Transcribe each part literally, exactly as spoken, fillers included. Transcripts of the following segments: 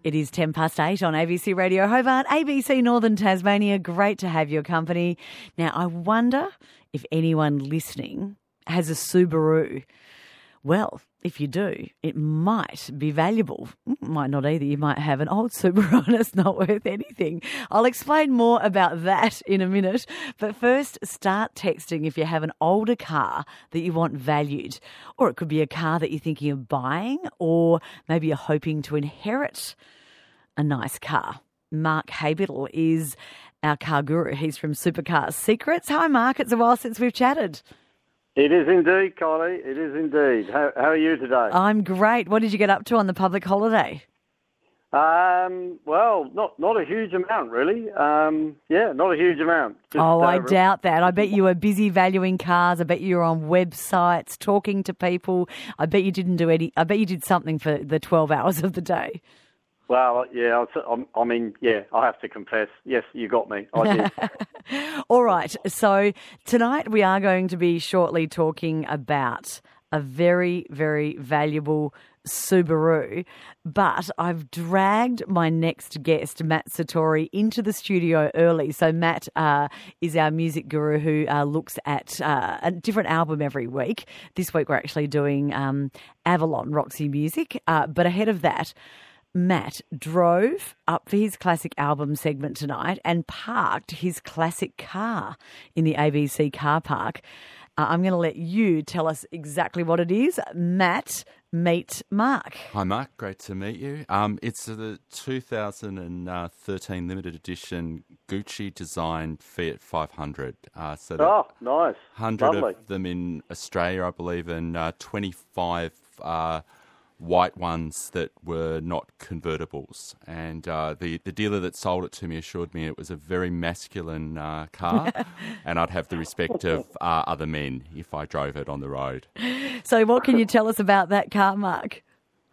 It is ten past eight on A B C Radio Hobart, A B C Northern Tasmania. Great to have your company. Now, I wonder if anyone listening has a Subaru. Well, if you do, it might be valuable. Might not either. You might have an old Subaru and it's not worth anything. I'll explain more about that in a minute. But first, start texting if you have an older car that you want valued. Or it could be a car that you're thinking of buying, or maybe you're hoping to inherit a nice car. Mark Haybiddle is our car guru. He's from Supercar Secrets. Hi, Mark. It's a while since we've chatted. It is indeed, Kylie. It is indeed. How, how are you today? I'm great. What did you get up to on the public holiday? Um, well, not not a huge amount, really. Um, yeah, not a huge amount. Just, oh, I uh, doubt that. I bet you were busy valuing cars. I bet you were on websites, talking to people. I bet you didn't do any. I bet you did something for the twelve hours of the day. Well, yeah, I, I mean, yeah, I have to confess. Yes, you got me. I did. All right. So tonight we are going to be shortly talking about a very, very valuable Subaru. But I've dragged my next guest, Matt Satori, into the studio early. So Matt uh, is our music guru who uh, looks at uh, a different album every week. This week we're actually doing um, Avalon, Roxy Music. Uh, but ahead of that, Matt drove up for his classic album segment tonight and parked his classic car in the A B C car park. Uh, I'm going to let you tell us exactly what it is. Matt, meet Mark. Hi, Mark. Great to meet you. Um, it's the two thousand thirteen limited edition Gucci designed Fiat five hundred. Uh, so oh, nice. one hundred Lovely. of them in Australia, I believe, and uh, twenty-five uh, white ones that were not convertibles. And uh, the, the dealer that sold it to me assured me it was a very masculine uh, car and I'd have the respect of uh, other men if I drove it on the road. So what can you tell us about that car, Mark?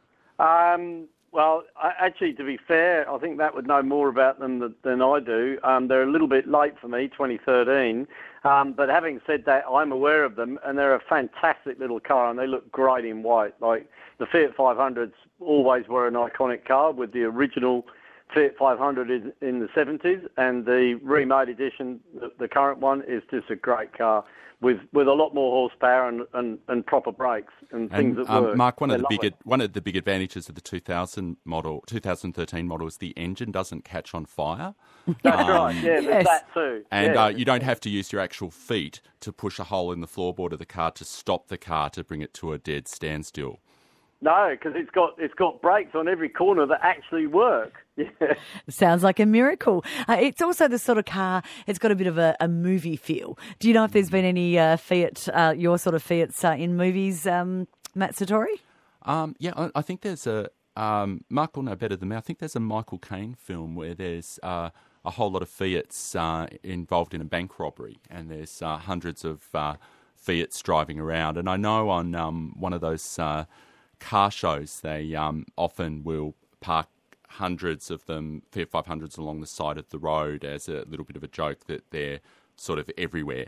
Um, well, I, actually, to be fair, I think that would know more about them than, than I do. Um, they're a little bit late for me, twenty thirteen. Um, but having said that, I'm aware of them, and they're a fantastic little car, and they look great in white. Like the Fiat five hundreds always were an iconic car, with the original Fiat five hundred in, in the seventies, and the remade edition, the, the current one, is just a great car with, with a lot more horsepower and, and, and proper brakes and things and, that um, work. Mark, one They're of the big lovely. one of the big advantages of the two thousand model, twenty thirteen model, is the engine doesn't catch on fire. That's Um, right, yeah, yes. there's that too. And yeah. uh, you don't have to use your actual feet to push a hole in the floorboard of the car to stop the car to bring it to a dead standstill. No, because it's got it's got brakes on every corner that actually work. Yeah. Sounds like a miracle. Uh, it's also the sort of car, it's got a bit of a, a movie feel. Do you know if there's been any uh, Fiat, uh, your sort of Fiats uh, in movies, um, Matt Satori? Um, yeah, I, I think there's a, um, Mark will know better than me, I think there's a Michael Caine film where there's uh, a whole lot of Fiats uh, involved in a bank robbery, and there's uh, hundreds of uh, Fiats driving around. And I know on um, one of those uh, car shows, they um, often will park hundreds of them, Fiat five hundreds, along the side of the road as a little bit of a joke that they're sort of everywhere.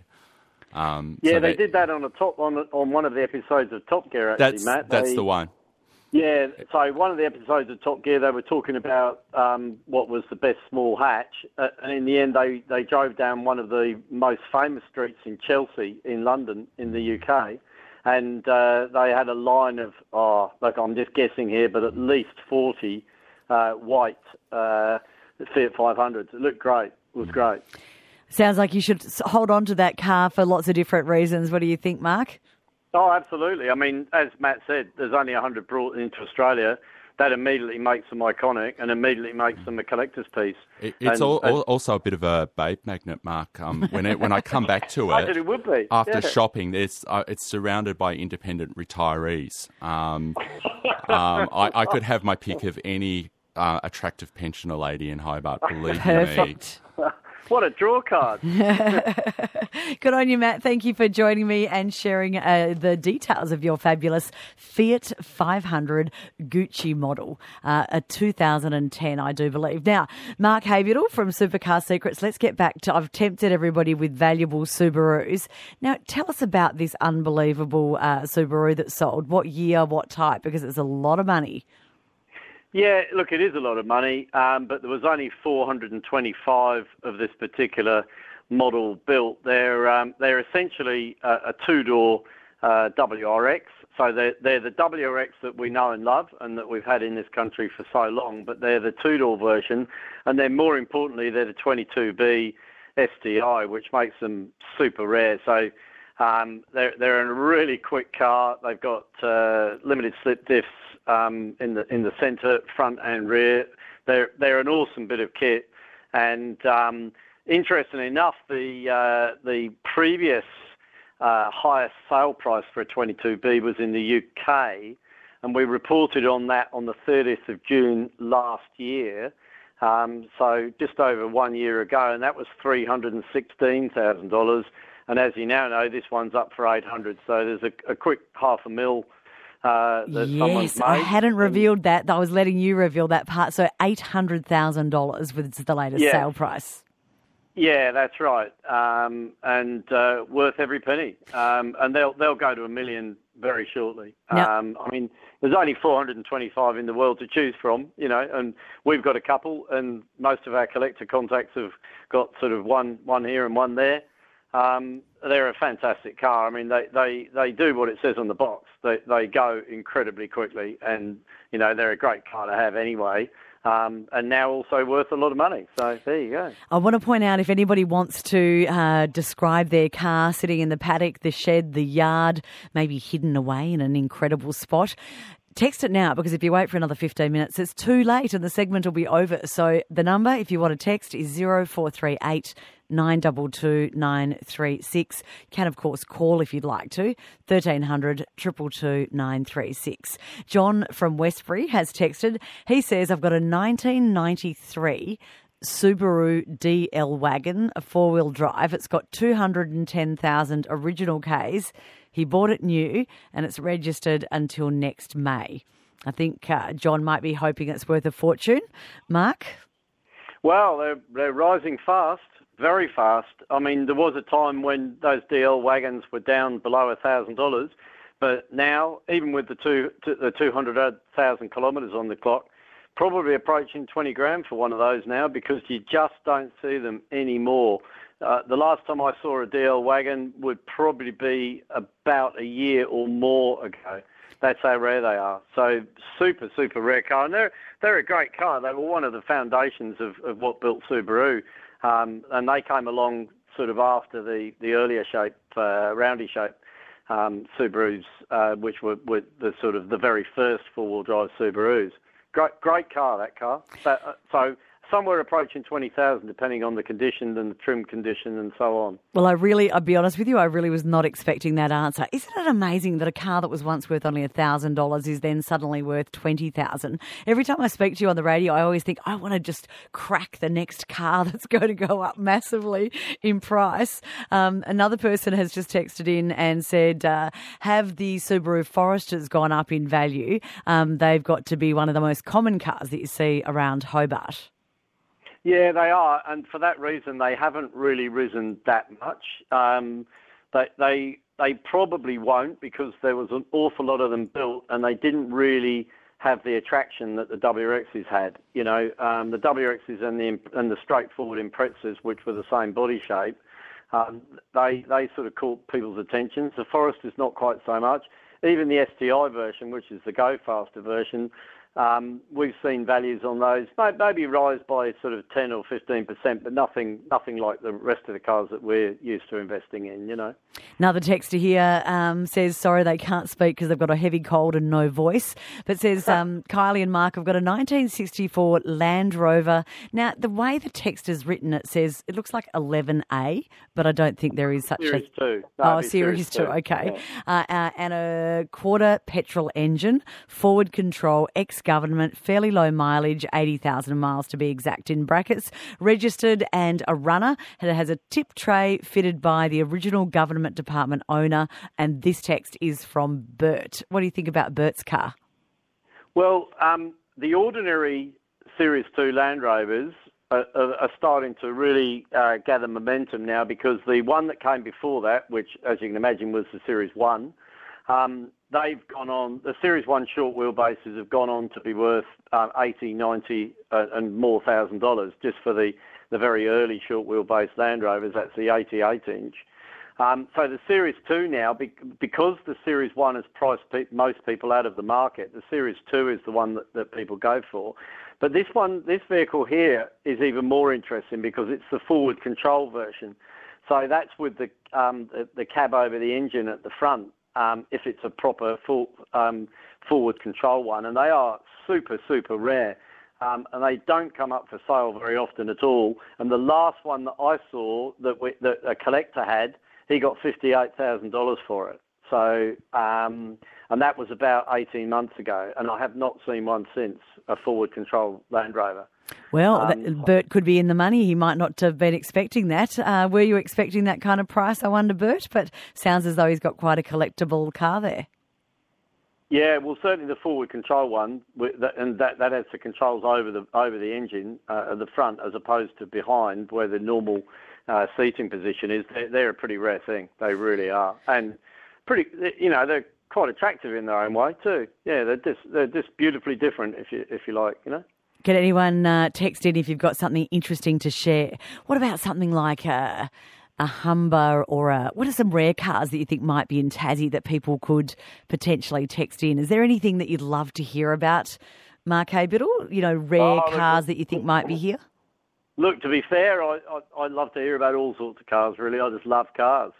Um, Yeah, so they that- did that on a top on on one of the episodes of Top Gear. Actually, That's Matt. that's They- the one. Yeah, so one of the episodes of Top Gear, they were talking about um, what was the best small hatch, uh, and in the end, they they drove down one of the most famous streets in Chelsea, in London, in the U K, and uh, they had a line of, oh, look, I'm just guessing here, but at least forty uh, white uh, Fiat five hundreds. It looked great. It was great. Sounds like you should s- hold on to that car for lots of different reasons. What do you think, Mark? Oh, absolutely. I mean, as Matt said, there's only one hundred brought into Australia. That immediately makes them iconic and immediately makes them a collector's piece. It, it's And- all, and- al also a bit of a babe magnet, Mark. Um, when it, when I come back to I it, did it would be. after yeah. shopping, it's uh, it's surrounded by independent retirees. Um, um, I, I could have my pick of any uh, attractive pensioner lady in Hobart. Believe me. Perfect. What a draw card. Good on you, Matt. Thank you for joining me and sharing uh, the details of your fabulous Fiat five hundred Gucci model, uh, a two thousand ten, I do believe. Now, Mark Haybiddle from Supercar Secrets, let's get back to, I've tempted everybody with valuable Subarus. Now, tell us about this unbelievable uh, Subaru that sold. What year, what type? Because it's a lot of money. Yeah, look, it is a lot of money, um, but there was only four hundred twenty-five of this particular model built. They're um, they're essentially a, a two-door uh, W R X. So they're, they're the W R X that we know and love and that we've had in this country for so long, but they're the two-door version, and then more importantly, they're the twenty-two B S T I, which makes them super rare. So um, they're, they're a really quick car. They've got uh, limited slip diffs um, in the in the centre, front and rear. They're they're an awesome bit of kit, and um, interestingly enough, the uh, the previous uh, highest sale price for a twenty-two B was in the U K, and we reported on that on the thirtieth of June last year. Um, so just over one year ago, and that was three hundred sixteen thousand dollars. And as you now know, this one's up for eight hundred. So there's a, a quick half a mil uh, that yes, someone's made. I hadn't revealed that. I was letting you reveal that part. So eight hundred thousand dollars was the latest yeah. sale price. Yeah, that's right, um, and uh, worth every penny. Um, and they'll they'll go to a million very shortly. Now, Um, I mean, there's only four hundred twenty-five in the world to choose from, you know, and we've got a couple, and most of our collector contacts have got sort of one one here and one there. Um, they're a fantastic car. I mean, they, they, they do what it says on the box. They they go incredibly quickly, and you know they're a great car to have anyway. Um, and now also worth a lot of money. So there you go. I want to point out, if anybody wants to uh, describe their car sitting in the paddock, the shed, the yard, maybe hidden away in an incredible spot, text it now, because if you wait for another fifteen minutes, it's too late and the segment will be over. So the number, if you want to text, is zero four three eight nine two two nine three six. You can, of course, call if you'd like to, thirteen hundred two two two nine three six. John from Westbury has texted. He says, I've got a nineteen ninety-three Subaru D L wagon, a four-wheel drive. It's got two hundred ten thousand original Ks. He bought it new and it's registered until next May. I think uh, John might be hoping it's worth a fortune. Mark? Well, they're, they're rising fast, very fast. I mean, there was a time when those D L wagons were down below one thousand dollars, but now, even with the two the two hundred thousand kilometres on the clock, probably approaching twenty grand for one of those now, because you just don't see them anymore. Uh, the last time I saw a D L wagon would probably be about a year or more ago. That's how rare they are. So super, super rare car. And they're, they're a great car. They were one of the foundations of, of what built Subaru. Um, and they came along sort of after the, the earlier shape, uh, roundy shape um, Subarus, uh, which were, were the sort of the very first four-wheel drive Subarus. Great, great car, that car. So, uh, so somewhere approaching twenty thousand, depending on the condition and the trim condition and so on. Well, I really, I'll be honest with you, I really was not expecting that answer. Isn't it amazing that a car that was once worth only one thousand dollars is then suddenly worth twenty thousand dollars? Every time I speak to you on the radio, I always think, I want to just crack the next car that's going to go up massively in price. Um, another person has just texted in and said, uh, have the Subaru Foresters gone up in value? Um, they've got to be one of the most common cars that you see around Hobart. Yeah, they are, and for that reason, they haven't really risen that much. Um, they, they they probably won't, because there was an awful lot of them built, and they didn't really have the attraction that the W R Xs had. You know, um, the W R Xs and the and the straightforward Imprezas, which were the same body shape, um, they they sort of caught people's attention. The Forester's not quite so much. Even the S T I version, which is the Go Faster version. Um, we've seen values on those maybe rise by sort of ten or fifteen percent, but nothing nothing like the rest of the cars that we're used to investing in, you know. Another texter here um, says, sorry, they can't speak because they've got a heavy cold and no voice, but says, um, Kylie and Mark have got a nineteen sixty-four Land Rover. Now, the way the text is written, it says it looks like eleven A, but I don't think there is such series a... two. No, No, Series two, two. okay. Yeah. Uh, uh, and a quarter petrol engine, forward control, ex-government, fairly low mileage, eighty thousand miles to be exact in brackets, registered, and a runner. And it has a tip tray fitted by the original government department owner. And this text is from Bert. What do you think about Bert's car? Well, um, the ordinary Series two Land Rovers are, are, are starting to really uh, gather momentum now, because the one that came before that, which, as you can imagine, was the Series one, um, they've gone on, the Series one short wheelbases have gone on to be worth uh, eighty, ninety uh, and more thousand dollars just for the, the very early short wheelbase Land Rovers. That's the eighty-eight inch. Um, so the Series two now, because the Series one has priced pe- most people out of the market, the Series two is the one that, that people go for. But this one, this vehicle here is even more interesting because it's the forward control version. So that's with the um, the, the cab over the engine at the front, um, if it's a proper full um, forward control one. And they are super, super rare. Um, and they don't come up for sale very often at all. And the last one that I saw that, we, that a collector had, he got fifty-eight thousand dollars for it. So, um, and that was about eighteen months ago. And I have not seen one since, a forward control Land Rover. Well, Um, that, Bert could be in the money. He might not have been expecting that. Uh, were you expecting that kind of price, I wonder, Bert? But sounds as though he's got quite a collectible car there. Yeah, well, certainly the forward control one, and that, that has the controls over the over the engine uh, at the front as opposed to behind where the normal uh, seating position is. They're, they're a pretty rare thing. They really are. And pretty, you know, they're quite attractive in their own way too. Yeah, they're just, they're just beautifully different, if you if you like, you know. Can anyone uh, text in if you've got something interesting to share? What about something like a, a Humber or a, what are some rare cars that you think might be in Tassie that people could potentially text in? Is there anything that you'd love to hear about, Mark Haybiddle? You know, rare Oh, cars that you think might be here? Look, to be fair, I, I, I love to hear about all sorts of cars, really. I just love cars.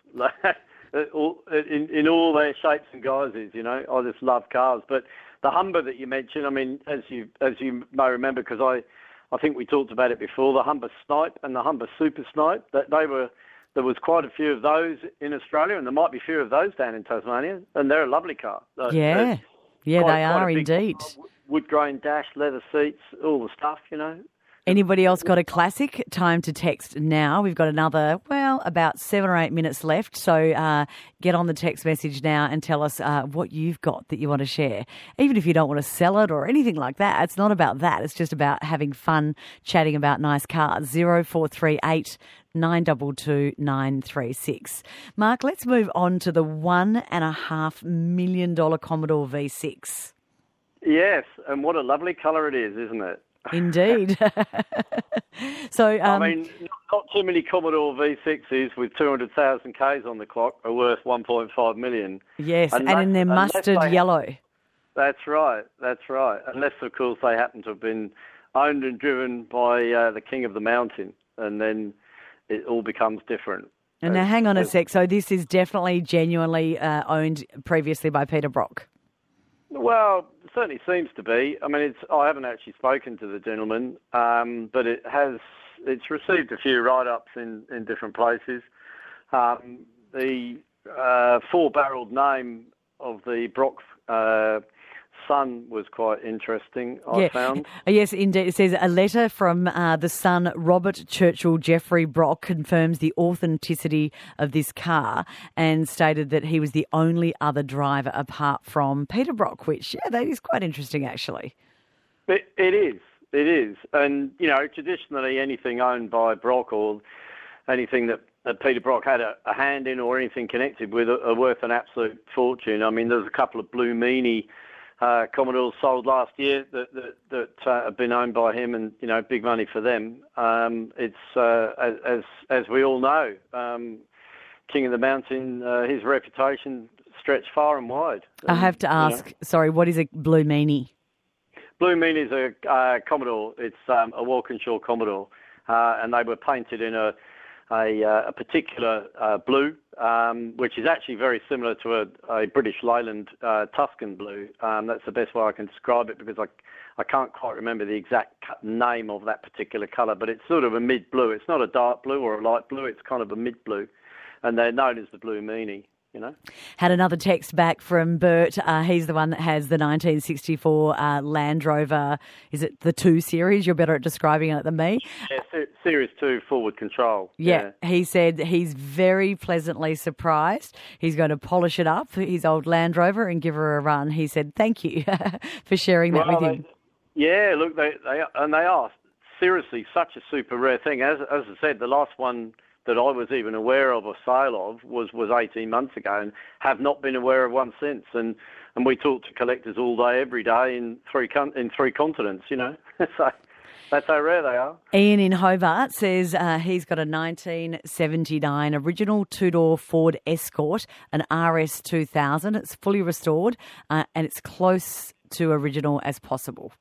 in, in all their shapes and guises, you know. I just love cars. But the Humber that you mentioned, I mean, as you as you may remember, because I, I think we talked about it before, the Humber Snipe and the Humber Super Snipe, that they were, there was quite a few of those in Australia, and there might be a few of those down in Tasmania, and they're a lovely car. Yeah, yeah, quite, they quite are a big indeed. car, wood grain dash, leather seats, all the stuff, you know. Anybody else got a classic? Time to text now. We've got another, well, about seven or eight minutes left. So uh, get on the text message now and tell us uh, what you've got that you want to share. Even if you don't want to sell it or anything like that, it's not about that. It's just about having fun chatting about nice cars. zero four three eight nine two two nine three six. Mark, let's move on to the one and a half million dollar Commodore V six. Yes, and what a lovely colour it is, isn't it? Indeed. so, um, I mean, not too many Commodore V sixes with two hundred thousand Ks on the clock are worth one point five million. Yes, unless, and in their mustard they, yellow. That's right, that's right. Unless, of course, they happen to have been owned and driven by uh, the King of the Mountain, and then it all becomes different. And now, hang on a sec. So this is definitely genuinely uh, owned previously by Peter Brock. Well, it certainly seems to be. I mean, it's. I haven't actually spoken to the gentleman, um, but it has. It's received a few write-ups in, in different places. Um, the uh, four-barreled name of the Brock uh, son was quite interesting, I yeah. found. Yes, indeed. It says a letter from uh, the son, Robert Churchill Jeffrey Brock, confirms the authenticity of this car and stated that he was the only other driver apart from Peter Brock, which, yeah, that is quite interesting, actually. It, it is. It is. And, you know, traditionally anything owned by Brock or anything that, that Peter Brock had a, a hand in or anything connected with are, are worth an absolute fortune. I mean, there's a couple of Blue Meanie Uh, Commodores sold last year that that, that uh, have been owned by him, and you know, big money for them. Um, it's uh, as, as as we all know, um, King of the Mountain, uh, his reputation stretched far and wide. I have to ask, you know, sorry, what is a Blue Meanie? Blue Meanie is a uh, Commodore. It's um, a Walkinshaw Commodore, uh, and they were painted in a a, uh, a particular uh, blue, um, which is actually very similar to a, a British Leyland uh, Tuscan blue. Um, that's the best way I can describe it because I, I can't quite remember the exact name of that particular colour, but it's sort of a mid-blue. It's not a dark blue or a light blue. It's kind of a mid-blue, and they're known as the Blue Meanie. You know, had another text back from Bert. Uh, he's the one that has the nineteen sixty-four uh, Land Rover. Is it the two series? You're better at describing it than me. Yeah, ser- Series two forward control. Yeah, yeah, he said he's very pleasantly surprised. He's going to polish it up, his old Land Rover, and give her a run. He said, "Thank you for sharing that well, with him." They, yeah, look, they they and they are seriously such a super rare thing. As as I said, the last one that I was even aware of or sale of was, was eighteen months ago and have not been aware of one since. And and we talk to collectors all day, every day in three con- in three continents. You know, so that's how rare they are. Ian in Hobart says uh, he's got a nineteen seventy-nine original two-door Ford Escort, an R S two thousand. It's fully restored uh, and it's close to original as possible.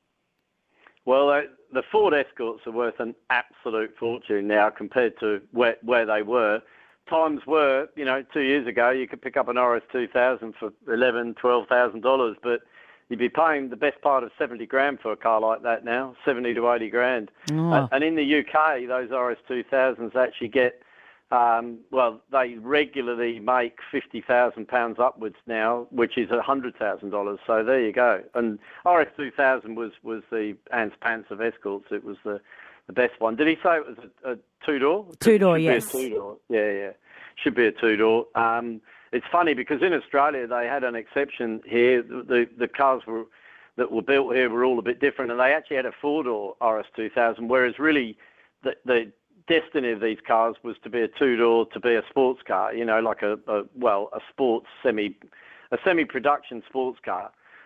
Well, uh, the Ford Escorts are worth an absolute fortune now compared to where, where they were. Times were, you know, two years ago, you could pick up an R S two thousand for eleven thousand dollars, twelve thousand dollars, but you'd be paying the best part of seventy grand for a car like that now, seventy to eighty grand. Oh. And, and in the U K, those R S two thousands actually get, um, well, they regularly make fifty thousand pounds upwards now, which is one hundred thousand dollars. So there you go. And R S two thousand was, was the Ants Pants of Escorts. It was the, the best one. Did he say it was a, a two-door? Two-door, Should yes. Be a two-door. Yeah, yeah. Should be a two-door. Um, it's funny because in Australia they had an exception here. The, the, the cars were that were built here were all a bit different, and they actually had a four-door R S two thousand, whereas really the, the destiny of these cars was to be a two-door, to be a sports car, you know, like a, a well, a sports semi, a semi-production sports car.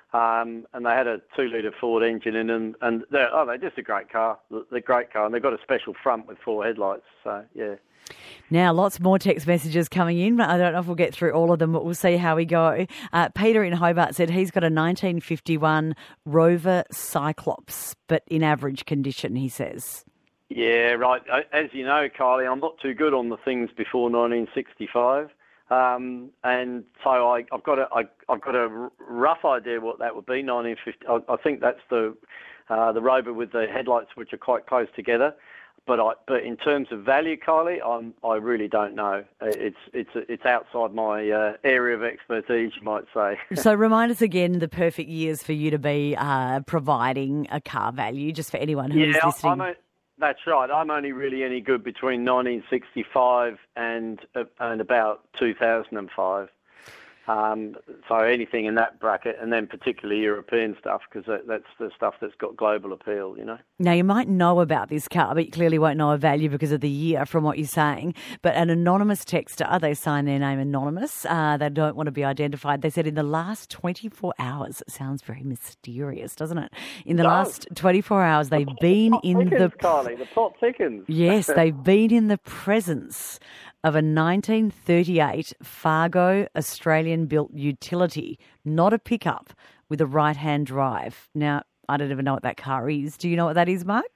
Um, and they had a two-litre Ford engine in them, and they're, oh, they're just a great car. They're a great car, and they've got a special front with four headlights, so, yeah. Now, lots more text messages coming in. I don't know if we'll get through all of them, but we'll see how we go. Uh, Peter in Hobart said he's got a nineteen fifty-one Rover Cyclops, but in average condition, he says. Yeah, right. As you know, Kylie, I'm not too good on the things before nineteen sixty-five. Um, and so I, I've got a, I, I've got a rough idea what that would be. nineteen fifty. I, I think that's the uh, the Rover with the headlights, which are quite close together. But I, but in terms of value, Kylie, I'm, I really don't know. It's it's it's outside my uh, area of expertise, you might say. So remind us again the perfect years for you to be uh, providing a car value, just for anyone who yeah, is listening. I'm a, that's right. I'm only really any good between nineteen sixty-five and uh, and about two thousand five. Um, so anything in that bracket, and then particularly European stuff, because that, that's the stuff that's got global appeal, you know. Now, you might know about this car, but you clearly won't know a value because of the year from what you're saying. But an anonymous texter, they sign their name anonymous. Uh, they don't want to be identified. They said in the last twenty-four hours, it sounds very mysterious, doesn't it? In the No. last twenty-four hours, they've been plot in thickens, the... Carly, the plot thickens. Yes, they've been in the presence of a nineteen thirty-eight Fargo Australian-built utility, not a pickup, with a right-hand drive. Now, I don't even know what that car is. Do you know what that is, Mark?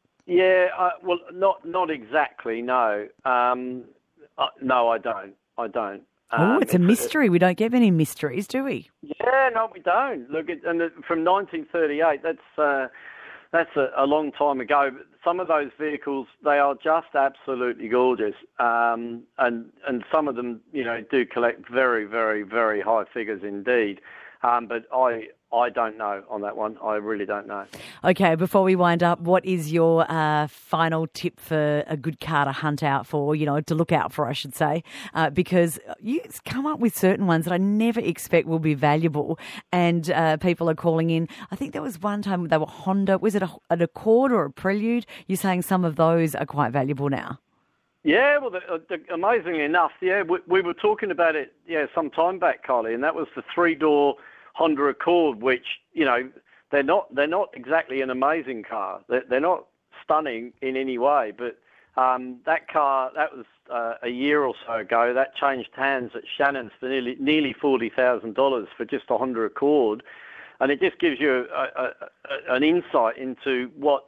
Yeah, uh, well, not not exactly. No, um, uh, no, I don't. I don't. Oh, Um, it's a if- mystery. We don't get many mysteries, do we? Yeah, no, we don't. Look, it, and it, from nineteen thirty-eight, that's uh, that's a, a long time ago. But some of those vehicles, they are just absolutely gorgeous, um, and and some of them, you know, do collect very, very, very high figures indeed. Um, but I I don't know on that one. I really don't know. Okay, before we wind up, what is your uh, final tip for a good car to hunt out for, you know, to look out for, I should say, uh, because you come up with certain ones that I never expect will be valuable, and uh, people are calling in. I think there was one time they were Honda. Was it a, an Accord or a Prelude? You're saying some of those are quite valuable now. Yeah, well, the, the, amazingly enough, yeah, we, we were talking about it, yeah, some time back, Carly, and that was the three-door Honda Accord, which, you know, they're not they're not exactly an amazing car. They're, they're not stunning in any way, but um, that car, that was uh, a year or so ago, that changed hands at Shannon's for nearly nearly forty thousand dollars for just a Honda Accord, and it just gives you a, a, a, an insight into what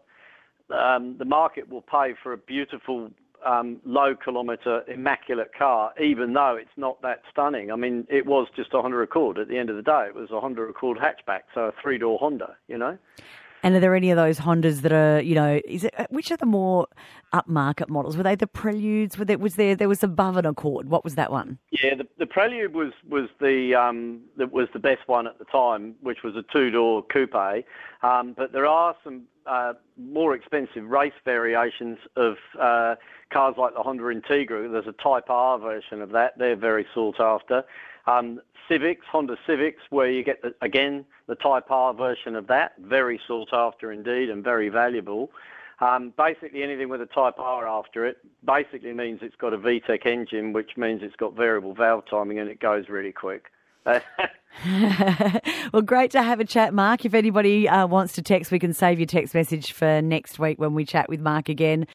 um, the market will pay for a beautiful Um, low kilometre, immaculate car, even though it's not that stunning. I mean, it was just a Honda Accord. At the end of the day, it was a Honda Accord hatchback, so a three-door Honda, you know. And are there any of those Hondas that are, you know, is it which are the more upmarket models? Were they the Preludes? Were there, was there there was above an Accord? What was that one? Yeah, the, the Prelude was was the um the, was the best one at the time, which was a two-door coupe. Um, but there are some uh, more expensive race variations of uh, cars like the Honda Integra. There's a Type R version of that. They're very sought after. Um, Civics, Honda Civics, where you get, the, again, the Type R version of that, very sought after indeed and very valuable. Um, basically, anything with a Type R after it basically means it's got a V TEC engine, which means it's got variable valve timing and it goes really quick. Well, great to have a chat, Mark. If anybody uh, wants to text, we can save your text message for next week when we chat with Mark again.